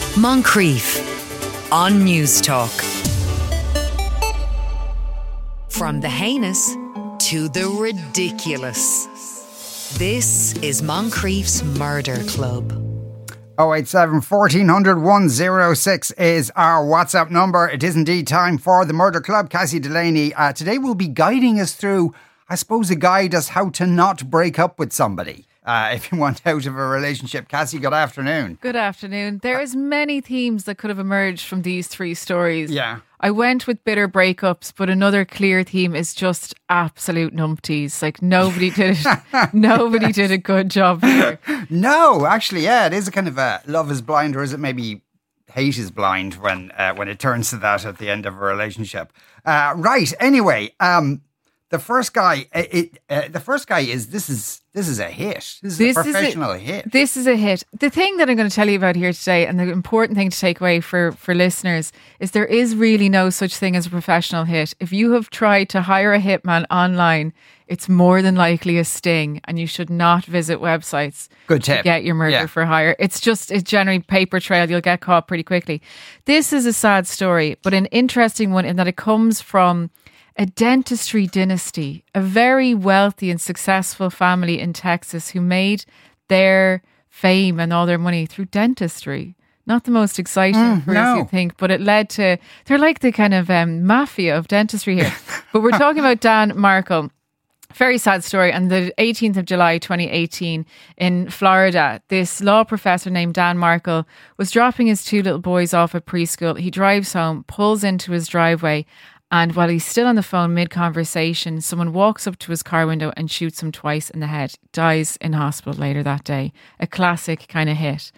Moncrief on News Talk. From the heinous to the ridiculous. This is Moncrief's Murder Club. 087 1400 106 is our WhatsApp number. It is indeed time for the Murder Club. Cassie Delaney today will be guiding us through, I suppose, a guide as how to not break up with somebody. If you want out of a relationship. Cassie, good afternoon. Good afternoon. There is many themes that could have emerged from these three stories. Yeah. I went with bitter breakups, but another clear theme is just absolute numpties. Like nobody did it. Nobody did a good job here. No, actually, yeah, it is a kind of a love is blind, or is it maybe hate is blind when it turns to that at the end of a relationship? Right. Anyway, the first guy is this is a hit. This is a professional hit. This is a hit. The thing that I'm going to tell you about here today, and the important thing to take away for listeners, is there is really no such thing as a professional hit. If you have tried to hire a hitman online, it's more than likely a sting, and you should not visit websites Good tip. to get your murder for hire. It's generally paper trail. You'll get caught pretty quickly. This is a sad story, but an interesting one in that it comes from a dentistry dynasty, a very wealthy and successful family in Texas who made their fame and all their money through dentistry. Not the most exciting as you think, but it led to, they're like the kind of mafia of dentistry here. But we're talking about Dan Markel. Very sad story. On the 18th of July 2018 in Florida, this law professor named Dan Markel was dropping his two little boys off at preschool. He drives home, pulls into his driveway, and while he's still on the phone mid-conversation, someone walks up to his car window and shoots him twice in the head. Dies in hospital later that day. A classic kind of hit.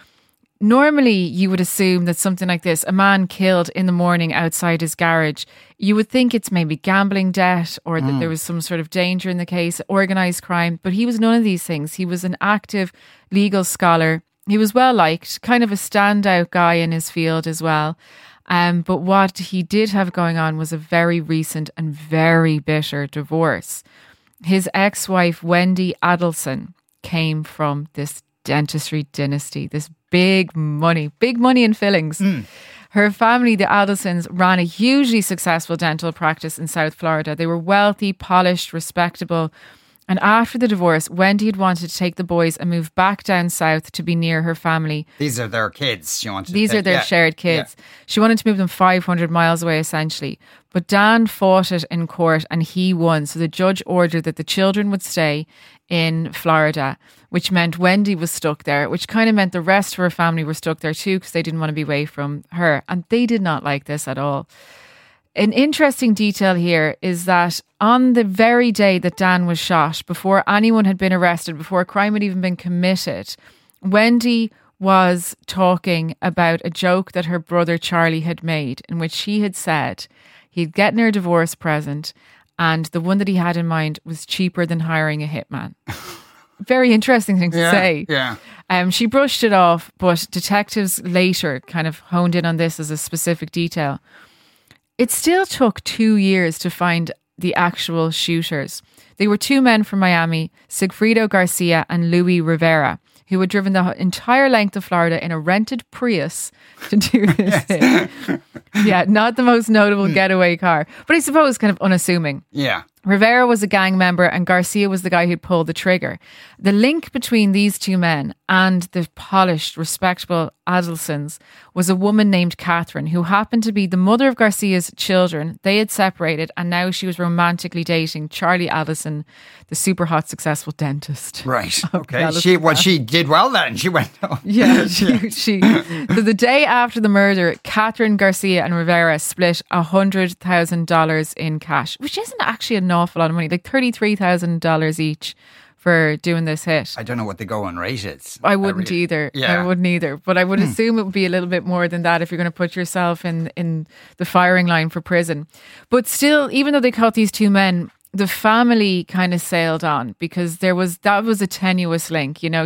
Normally, you would assume that something like this, a man killed in the morning outside his garage, you would think it's maybe gambling debt or that there was some sort of danger in the case, organised crime. But he was none of these things. He was an active legal scholar. He was well liked, kind of a standout guy in his field as well. But what he did have going on was a very recent and very bitter divorce. His ex-wife, Wendy Adelson, came from this dentistry dynasty, this big money in fillings. Her family, the Adelsons, ran a hugely successful dental practice in South Florida. They were wealthy, polished, respectable. And after the divorce, Wendy had wanted to take the boys and move back down south to be near her family. These are their kids. These are their shared kids. Yeah. She wanted to move them 500 miles away, essentially. But Dan fought it in court and he won. So the judge ordered that the children would stay in Florida, which meant Wendy was stuck there, which kind of meant the rest of her family were stuck there too because they didn't want to be away from her. And they did not like this at all. An interesting detail here is that on the very day that Dan was shot, before anyone had been arrested, before a crime had even been committed, Wendy was talking about a joke that her brother Charlie had made, in which he had said he'd gotten her a divorce present and the one that he had in mind was cheaper than hiring a hitman. Very interesting thing to say. Yeah. She brushed it off, but detectives later kind of honed in on this as a specific detail. It still took 2 years to find the actual shooters. They were two men from Miami, Sigfrido Garcia and Louis Rivera, who had driven the entire length of Florida in a rented Prius to do this thing. Yeah, not the most notable getaway car, but I suppose kind of unassuming. Yeah. Rivera was a gang member and Garcia was the guy who'd pulled the trigger. The link between these two men and the polished, respectable Adelsons was a woman named Catherine, who happened to be the mother of Garcia's children. They had separated and now she was romantically dating Charlie Adelson, the super hot, successful dentist. Right. Okay. She did well then. She went on. Yeah. So the day after the murder, Catherine, Garcia and Rivera split $100,000 in cash, which isn't actually an awful lot of money, like $33,000 each for doing this hit. I don't know what the going rate is. I wouldn't either. Yeah. I wouldn't either. But I would assume it would be a little bit more than that if you're going to put yourself in the firing line for prison. But still, even though they caught these two men, the family kind of sailed on because that was a tenuous link. You know,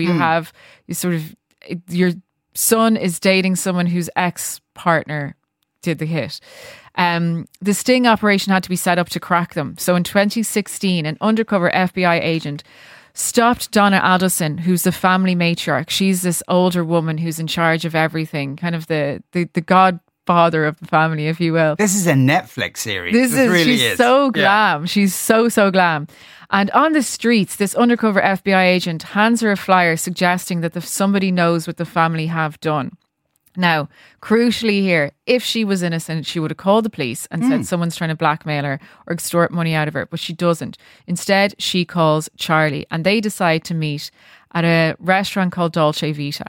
your son is dating someone whose ex-partner did the hit. The sting operation had to be set up to crack them. So in 2016, an undercover FBI agent stopped Donna Adelson, who's the family matriarch. She's this older woman who's in charge of everything, kind of the godfather of the family, if you will. This is a Netflix series. She's so glam. Yeah. She's so glam. And on the streets, this undercover FBI agent hands her a flyer suggesting that somebody knows what the family have done. Now, crucially here, if she was innocent, she would have called the police and said someone's trying to blackmail her or extort money out of her, but she doesn't. Instead, she calls Charlie and they decide to meet at a restaurant called Dolce Vita.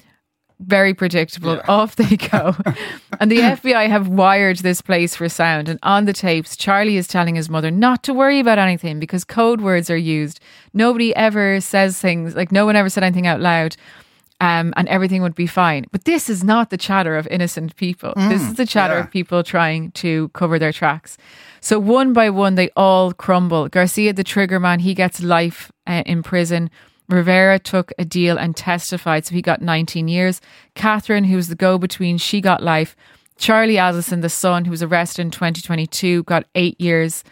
Very predictable. Yeah. Off they go. And the FBI have wired this place for sound. And on the tapes, Charlie is telling his mother not to worry about anything because code words are used. Nobody ever says things, like no one ever said anything out loud. And everything would be fine. But this is not the chatter of innocent people. This is the chatter of people trying to cover their tracks. So one by one, they all crumble. Garcia, the trigger man, he gets life in prison. Rivera took a deal and testified, so he got 19 years. Catherine, who was the go-between, she got life. Charlie Adelson, the son, who was arrested in 2022, got 8 years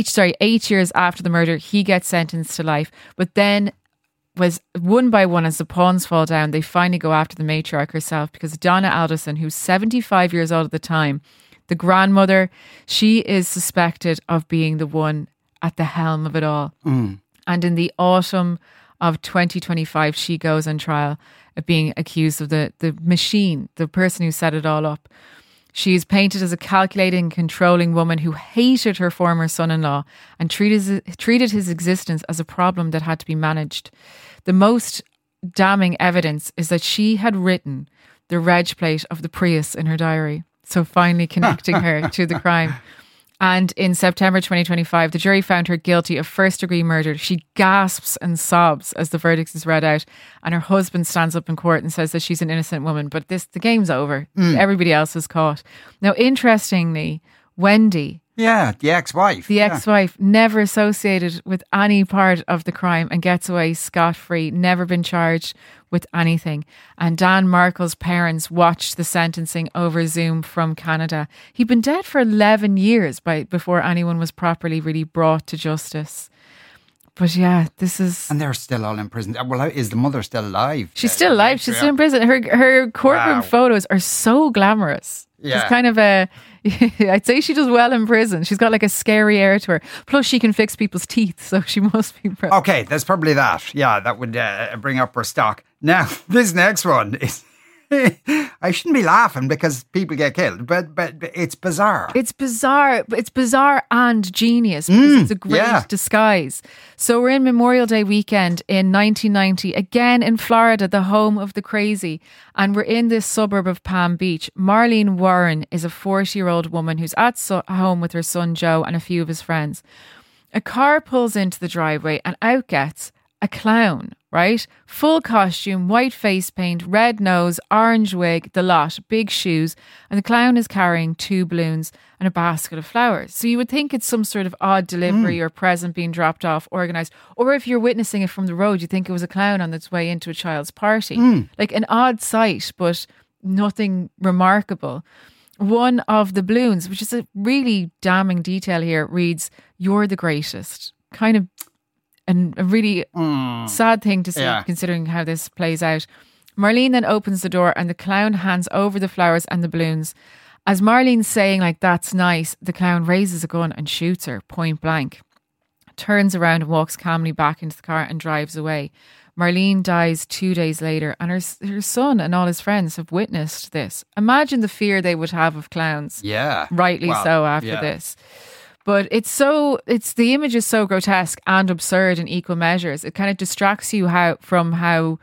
after the murder. He gets sentenced to life. But then was one by one, as the pawns fall down, they finally go after the matriarch herself, because Donna Adelson, who's 75 years old at the time, the grandmother, she is suspected of being the one at the helm of it all. And in the autumn of 2025, she goes on trial of being accused of the machine, the person who set it all up. She is painted as a calculating, controlling woman who hated her former son-in-law and treated his existence as a problem that had to be managed. The most damning evidence is that she had written the reg plate of the Prius in her diary, so finally connecting her to the crime. And in September 2025, the jury found her guilty of first-degree murder. She gasps and sobs as the verdict is read out, and her husband stands up in court and says that she's an innocent woman. But the game's over. Everybody else is caught. Now, interestingly, Wendy... Yeah, the ex-wife. The ex-wife, never associated with any part of the crime and gets away scot-free, never been charged with anything. And Dan Markle's parents watched the sentencing over Zoom from Canada. He'd been dead for 11 years before anyone was properly really brought to justice. But yeah, this is... And they're still all in prison. Well, is the mother still alive? She's still alive. She's still in prison. Her courtroom photos are so glamorous. Yeah. She's kind of I'd say she does well in prison. She's got like a scary air to her. Plus, she can fix people's teeth, so she must be... Okay, there's probably that. Yeah, that would bring up her stock. Now, this next one is... I shouldn't be laughing because people get killed, but it's bizarre. It's bizarre. It's bizarre and genius because it's a great disguise. So we're in Memorial Day weekend in 1990, again in Florida, the home of the crazy. And we're in this suburb of Palm Beach. Marlene Warren is a 40-year-old woman who's at home with her son Joe and a few of his friends. A car pulls into the driveway and out gets a clown, right? Full costume, white face paint, red nose, orange wig, the lot, big shoes, and the clown is carrying 2 balloons and a basket of flowers. So you would think it's some sort of odd delivery or present being dropped off, organised. Or if you're witnessing it from the road, you think it was a clown on its way into a child's party. Like an odd sight, but nothing remarkable. One of the balloons, which is a really damning detail here, reads, "You're the greatest." Kind of and a really sad thing to see, considering how this plays out. Marlene then opens the door and the clown hands over the flowers and the balloons. As Marlene's saying, like, "That's nice," the clown raises a gun and shoots her point blank. Turns around and walks calmly back into the car and drives away. Marlene dies 2 days later, and her son and all his friends have witnessed this. Imagine the fear they would have of clowns. Yeah. Rightly so after this. But the image is so grotesque and absurd in equal measures. It kind of distracts you from how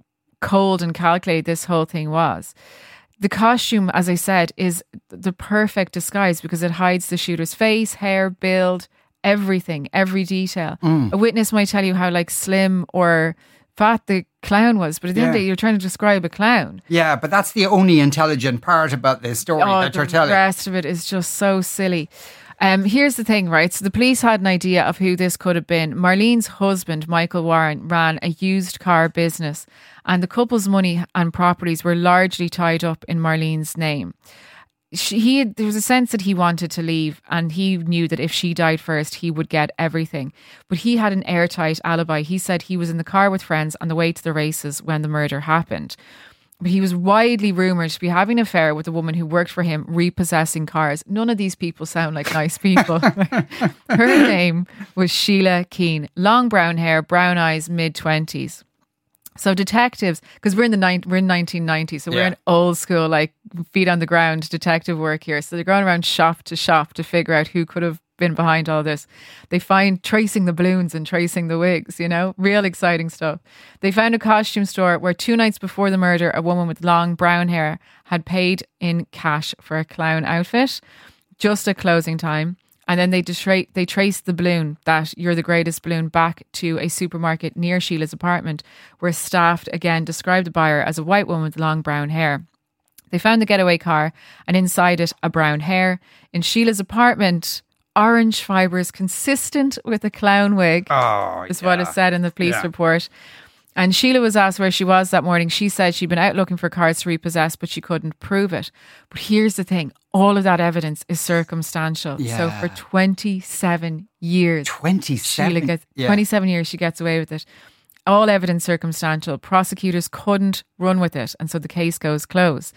cold and calculated this whole thing was. The costume, as I said, is the perfect disguise because it hides the shooter's face, hair, build, everything, every detail. A witness might tell you how like slim or fat the clown was, but at the end of the day, you're trying to describe a clown. Yeah, but that's the only intelligent part about this story that you're telling. The rest of it is just so silly. Here's the thing, right? So the police had an idea of who this could have been. Marlene's husband, Michael Warren, ran a used car business, and the couple's money and properties were largely tied up in Marlene's name. there was a sense that he wanted to leave, and he knew that if she died first, he would get everything. But he had an airtight alibi. He said he was in the car with friends on the way to the races when the murder happened. But he was widely rumoured to be having an affair with a woman who worked for him, repossessing cars. None of these people sound like nice people. Her name was Sheila Keane. Long brown hair, brown eyes, mid-20s. So detectives, because we're in 1990, so we're in old school, like feet on the ground detective work here. So they're going around shop to shop to figure out who could have been behind all this. They find tracing the balloons and tracing the wigs, real exciting stuff. They found a costume store where 2 nights before the murder, a woman with long brown hair had paid in cash for a clown outfit, just at closing time. And then they traced the balloon, that "You're the Greatest" balloon, back to a supermarket near Sheila's apartment, where staff again described the buyer as a white woman with long brown hair. They found the getaway car, and inside it, a brown hair. In Sheila's apartment, orange fibres consistent with a clown wig, is what is said in the police report. And Sheila was asked where she was that morning. She said she'd been out looking for cars to repossess, but she couldn't prove it. But here's the thing. All of that evidence is circumstantial. Yeah. So for 27 years. 27? 27 years she gets away with it. All evidence circumstantial. Prosecutors couldn't run with it. And so the case goes closed.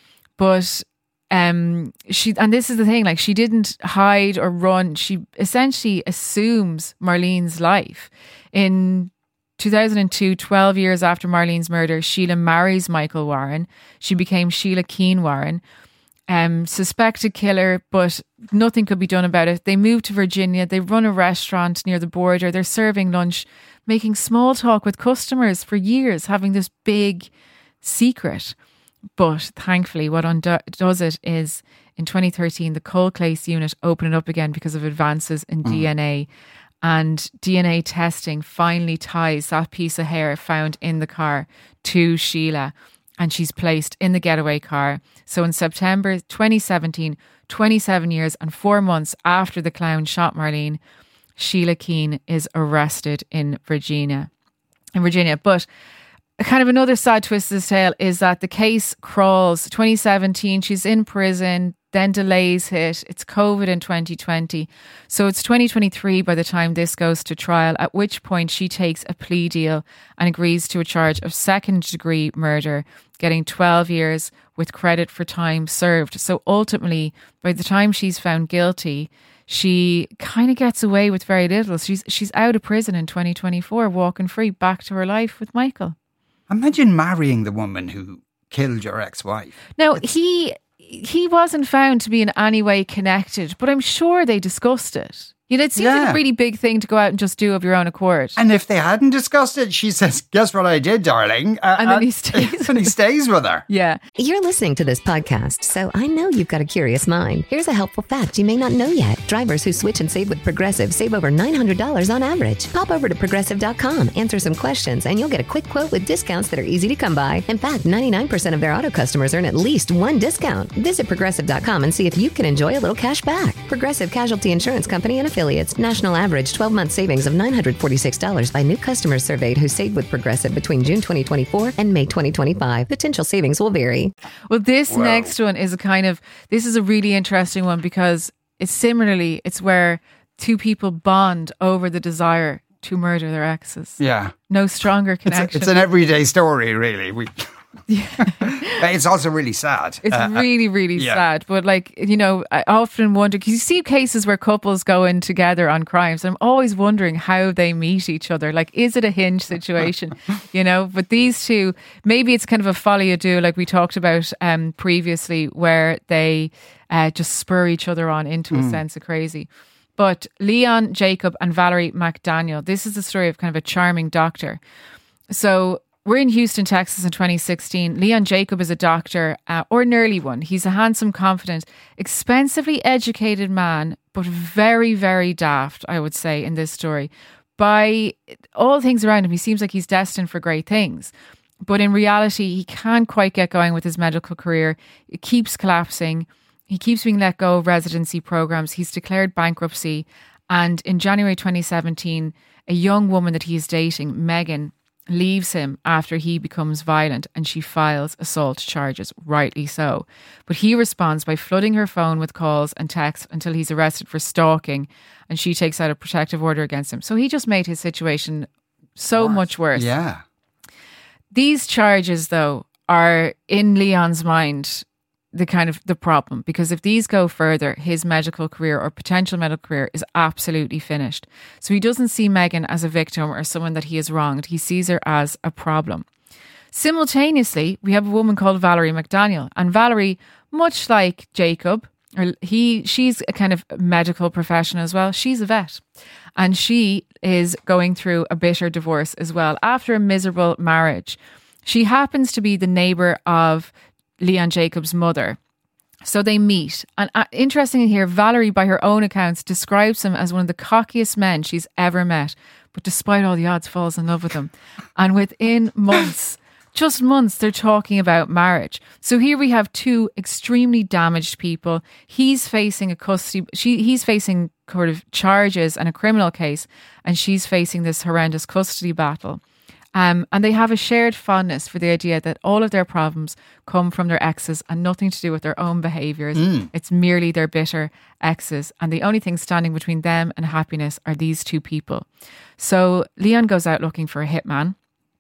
But and this is the thing, like, she didn't hide or run. She essentially assumes Marlene's life. In 2002, 12 years after Marlene's murder, Sheila marries Michael Warren. She became Sheila Keane Warren. Suspected killer, but nothing could be done about it. They moved to Virginia. They run a restaurant near the border. They're serving lunch, making small talk with customers for years, having this big secret. But thankfully, what does it is, in 2013, the cold case unit opened it up again because of advances in DNA. And DNA testing finally ties that piece of hair found in the car to Sheila. And she's placed in the getaway car. So in September 2017, 27 years and 4 months after the clown shot Marlene, Sheila Keane is arrested in Virginia. But kind of another sad twist to this tale is that the case crawls. 2017, she's in prison, then delays hit. It's COVID in 2020. So it's 2023 by the time this goes to trial, at which point she takes a plea deal and agrees to a charge of second-degree murder, getting 12 years with credit for time served. So ultimately, by the time she's found guilty, she kind of gets away with very little. She's out of prison in 2024, walking free back to her life with Michael. Imagine marrying the woman who killed your ex-wife. Now, he wasn't found to be in any way connected, but I'm sure they discussed it. It seems like a really big thing to go out and just do of your own accord. And if they hadn't discussed it, she says, "Guess what I did, darling?" And then he stays. And he stays with her. Yeah. You're listening to this podcast, so I know you've got a curious mind. Here's a helpful fact you may not know yet. Drivers who switch and save with Progressive save over $900 on average. Pop over to Progressive.com, answer some questions, and you'll get a quick quote with discounts that are easy to come by. In fact, 99% of their auto customers earn at least one discount. Visit Progressive.com and see if you can enjoy a little cash back. Progressive Casualty Insurance Company and Affiliates. National average 12-month savings of $946 by new customers surveyed who saved with Progressive between June 2024 and May 2025. Potential savings will vary. Well, this next one is this is a really interesting one because it's where two people bond over the desire to murder their exes. Yeah. No stronger connection. It's an everyday story, really. It's also really sad. It's really, really sad. But I often wonder, because you see cases where couples go in together on crimes. I'm always wondering how they meet each other. Like, is it a hinge situation? But these two, maybe it's kind of a folie à deux, like we talked about previously, where they just spur each other on into a sense of crazy. But Leon Jacob and Valerie McDaniel, this is the story of kind of a charming doctor. So we're in Houston, Texas in 2016. Leon Jacob is a doctor, ordinarily one. He's a handsome, confident, expensively educated man, but very, very daft, I would say, in this story. By all things around him, he seems like he's destined for great things. But in reality, he can't quite get going with his medical career. It keeps collapsing. He keeps being let go of residency programs. He's declared bankruptcy. And in January 2017, a young woman that he is dating, Megan, leaves him after he becomes violent, and she files assault charges, rightly so. But he responds by flooding her phone with calls and texts until he's arrested for stalking, and she takes out a protective order against him. So he just made his situation so much worse. Yeah. These charges, though, are in Leon's mind the problem, because if these go further, his medical career or potential medical career is absolutely finished. So he doesn't see Megan as a victim or someone that he has wronged. He sees her as a problem. Simultaneously, we have a woman called Valerie McDaniel, and Valerie, much like Jacob, she's a kind of medical professional as well. She's a vet, and she is going through a bitter divorce as well after a miserable marriage. She happens to be the neighbour of Leon Jacobs' mother. So they meet. And interestingly here, Valerie, by her own accounts, describes him as one of the cockiest men she's ever met. But despite all the odds, falls in love with him. And within months, just months, they're talking about marriage. So here we have two extremely damaged people. He's facing he's facing sort of charges and a criminal case, and she's facing this horrendous custody battle. And they have a shared fondness for the idea that all of their problems come from their exes and nothing to do with their own behaviours. It's merely their bitter exes. And the only thing standing between them and happiness are these two people. So Leon goes out looking for a hitman.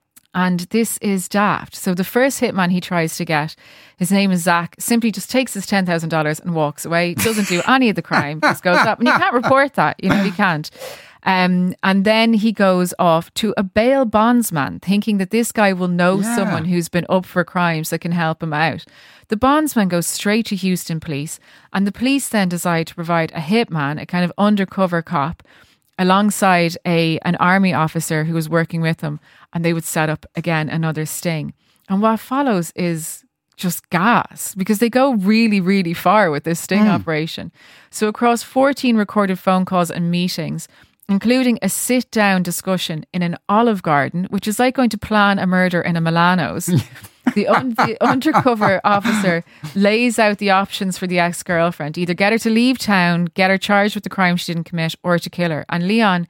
And this is daft. So the first hitman he tries to get, his name is Zach, simply just takes his $10,000 and walks away. Doesn't do any of the crime. Just goes up. And you can't report that. You can't. And then he goes off to a bail bondsman, thinking that this guy will know someone who's been up for crimes that can help him out. The bondsman goes straight to Houston police, and the police then decide to provide a hitman, a kind of undercover cop, alongside an army officer who was working with them, and they would set up again another sting. And what follows is just gas, because they go really, really far with this sting operation. So across 14 recorded phone calls and meetings, including a sit-down discussion in an Olive Garden, which is like going to plan a murder in a Milano's. The undercover officer lays out the options for the ex-girlfriend: either get her to leave town, get her charged with the crime she didn't commit, or to kill her. And Leon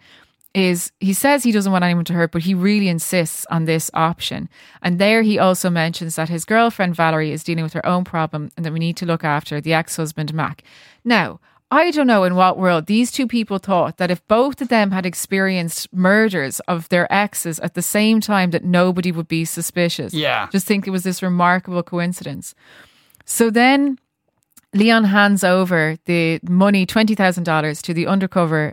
he says he doesn't want anyone to hurt, but he really insists on this option. And there he also mentions that his girlfriend Valerie is dealing with her own problem and that we need to look after the ex-husband Mac. Now, I don't know in what world these two people thought that if both of them had experienced murders of their exes at the same time, that nobody would be suspicious. Yeah. Just think it was this remarkable coincidence. So then Leon hands over the money, $20,000, to the undercover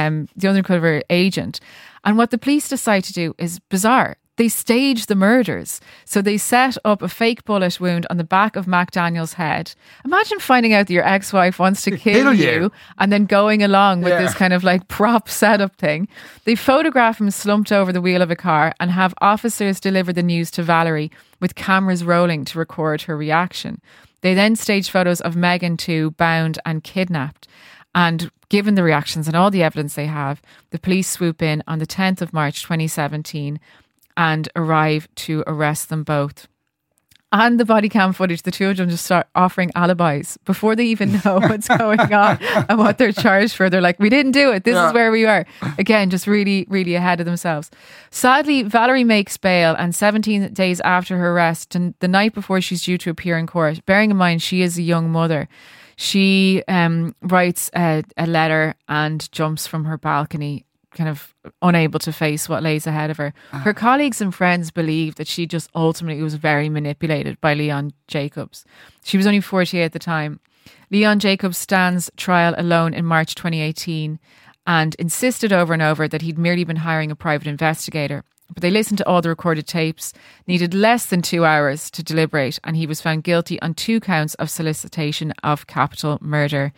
agent. And what the police decide to do is bizarre. They stage the murders. So they set up a fake bullet wound on the back of Mac Daniel's head. Imagine finding out that your ex-wife wants to kill you and then going along with this kind of like prop setup thing. They photograph him slumped over the wheel of a car and have officers deliver the news to Valerie with cameras rolling to record her reaction. They then stage photos of Megan too, bound and kidnapped. And given the reactions and all the evidence they have, the police swoop in on the 10th of March 2017 and arrive to arrest them both. And the body cam footage, the two of them just start offering alibis before they even know what's going on and what they're charged for. They're like, we didn't do it. This is where we are. Again, just really, really ahead of themselves. Sadly, Valerie makes bail, and 17 days after her arrest, and the night before she's due to appear in court, bearing in mind she is a young mother, she writes a letter and jumps from her balcony, kind of unable to face what lays ahead of her. Her colleagues and friends believe that she just ultimately was very manipulated by Leon Jacobs. She was only 48 at the time. Leon Jacobs stands trial alone in March 2018 and insisted over and over that he'd merely been hiring a private investigator. But they listened to all the recorded tapes, needed less than 2 hours to deliberate, and he was found guilty on 2 counts of solicitation of capital murder.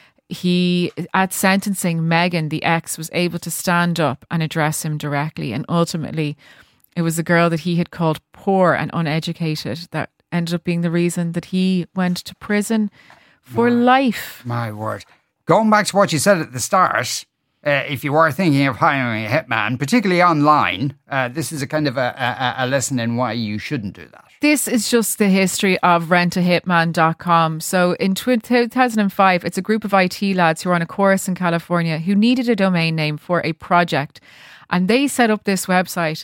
At sentencing, Megan, the ex, was able to stand up and address him directly. And ultimately, it was the girl that he had called poor and uneducated that ended up being the reason that he went to prison for life. My word. Going back to what you said at the start, if you are thinking of hiring a hitman, particularly online, this is a kind of a lesson in why you shouldn't do that. This is just the history of rentahitman.com. So in 2005, it's a group of IT lads who were on a course in California who needed a domain name for a project. And they set up this website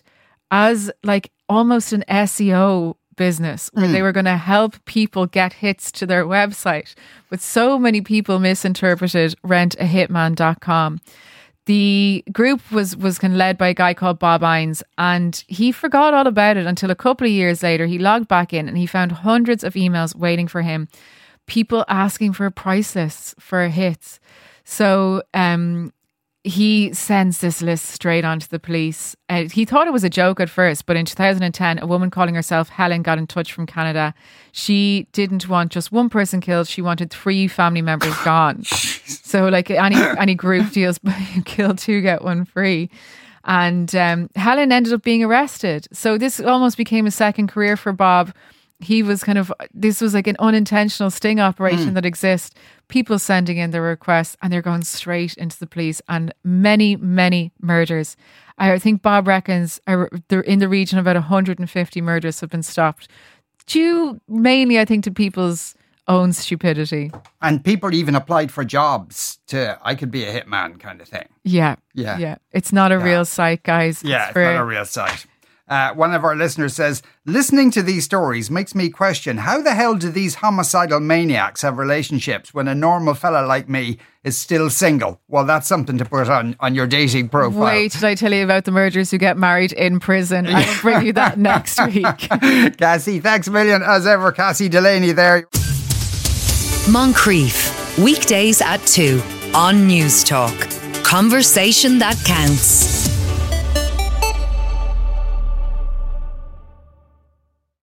as like almost an SEO business where they were going to help people get hits to their website. But so many people misinterpreted rentahitman.com. The group was kind of led by a guy called Bob Ines, and he forgot all about it until a couple of years later. He logged back in and he found hundreds of emails waiting for him, people asking for price lists for hits. So he sends this list straight on to the police. He thought it was a joke at first, but in 2010, a woman calling herself Helen got in touch from Canada. She didn't want just one person killed. She wanted 3 family members gone. So like any group deals, you kill 2, get 1 free. And Helen ended up being arrested. So this almost became a second career for Bob. He was this was like an unintentional sting operation that exists. People sending in their requests and they're going straight into the police, and many, many murders. I think Bob reckons they're in the region of about 150 murders have been stopped. Due mainly, I think, to people's own stupidity. And people even applied for jobs to, I could be a hitman kind of thing. Yeah. It's not a real site, guys. Yeah, it's not a real site. One of our listeners says, listening to these stories makes me question, how the hell do these homicidal maniacs have relationships when a normal fella like me is still single? Well, that's something to put on your dating profile. Wait till I tell you about the murderers who get married in prison. I'll bring you that next week. Cassie, thanks a million as ever. Cassie Delaney there. Moncrief, weekdays at 2 on News Talk. Conversation that counts.